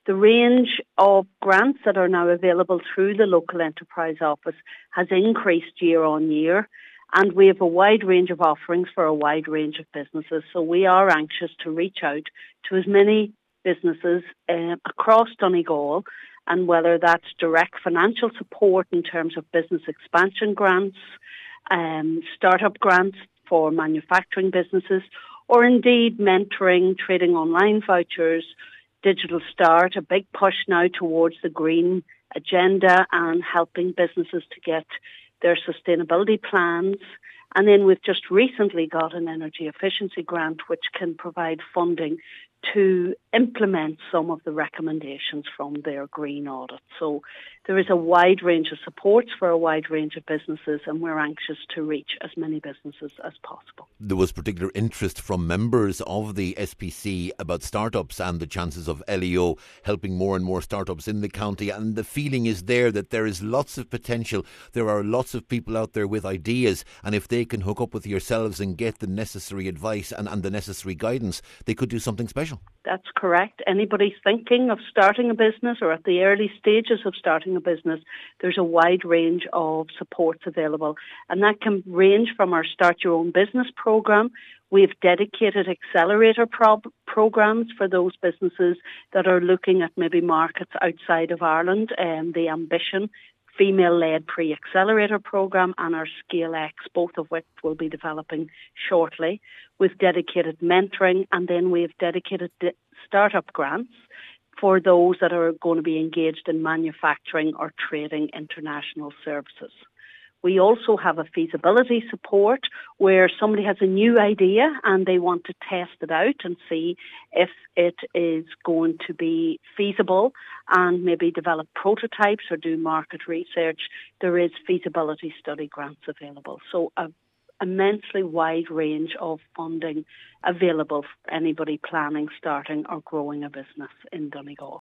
The range of grants that are now available through the local enterprise office has increased year on year, and we have a wide range of offerings for a wide range of businesses. So we are anxious to reach out to as many businesses across Donegal, and whether that's direct financial support in terms of business expansion grants, startup grants for manufacturing businesses, or indeed mentoring, trading online vouchers, Digital Start, a big push now towards the green agenda and helping businesses to get their sustainability plans. And then we've just recently got an energy efficiency grant which can provide funding to implement some of the recommendations from their green audit. So there is a wide range of supports for a wide range of businesses, and we're anxious to reach as many businesses as possible. There was particular interest from members of the SPC about startups and the chances of LEO helping more and more startups in the county, and the feeling is there that there is lots of potential. There are lots of people out there with ideas, and if they can hook up with yourselves and get the necessary advice and the necessary guidance, they could do something special. That's correct. Anybody thinking of starting a business or at the early stages of starting a business, there's a wide range of supports available. And that can range from our Start Your Own Business programme. We've dedicated accelerator programs for those businesses that are looking at maybe markets outside of Ireland, the Ambition female-led pre-accelerator program and our Scale X, both of which will be developing shortly, with dedicated mentoring, and then we have dedicated startup grants for those that are going to be engaged in manufacturing or trading international services. We also have a feasibility support where somebody has a new idea and they want to test it out and see if it is going to be feasible and maybe develop prototypes or do market research. There is feasibility study grants available. So an immensely wide range of funding available for anybody planning, starting or growing a business in Donegal.